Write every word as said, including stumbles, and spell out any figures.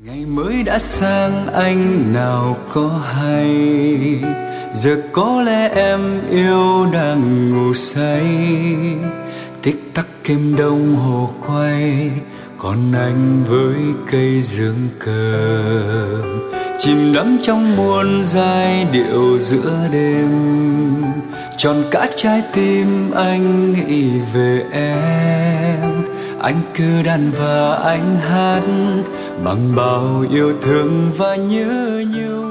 Ngày mới đã sang anh nào có hay, giờ có lẽ em yêu đang ngủ say. Tích tắc kim đồng hồ quay, còn anh với cây dương cờ chìm đắm trong muôn giai điệu giữa đêm. Tròn cả trái tim anh nghĩ về em, anh cứ đàn và anh hát bằng bao yêu thương và nhớ nhung.